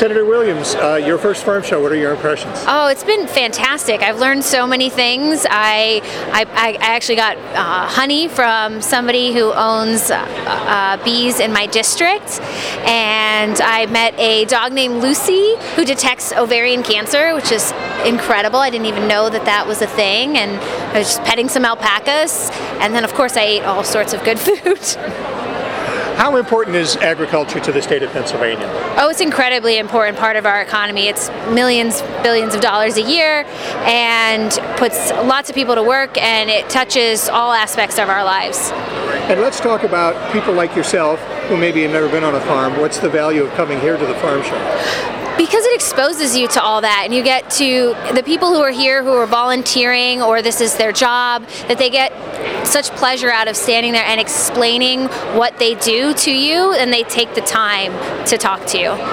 Senator Williams, your first farm show, what are your impressions? Oh, it's been fantastic. I've learned so many things. I actually got honey from somebody who owns bees in my district, and I met a dog named Lucy who detects ovarian cancer, which is incredible. I didn't even know that that was a thing, and I was just petting some alpacas, and then of course I ate all sorts of good food. How important is agriculture to the state of Pennsylvania? Oh, it's an incredibly important part of our economy. It's millions, billions of dollars a year and puts lots of people to work, and it touches all aspects of our lives. And let's talk about people like yourself who maybe have never been on a farm. What's the value of coming here to the farm show? Because it exposes you to all that, and you get to the people who are here who are volunteering or this is their job, that they get such pleasure out of standing there and explaining what they do to you, and they take the time to talk to you.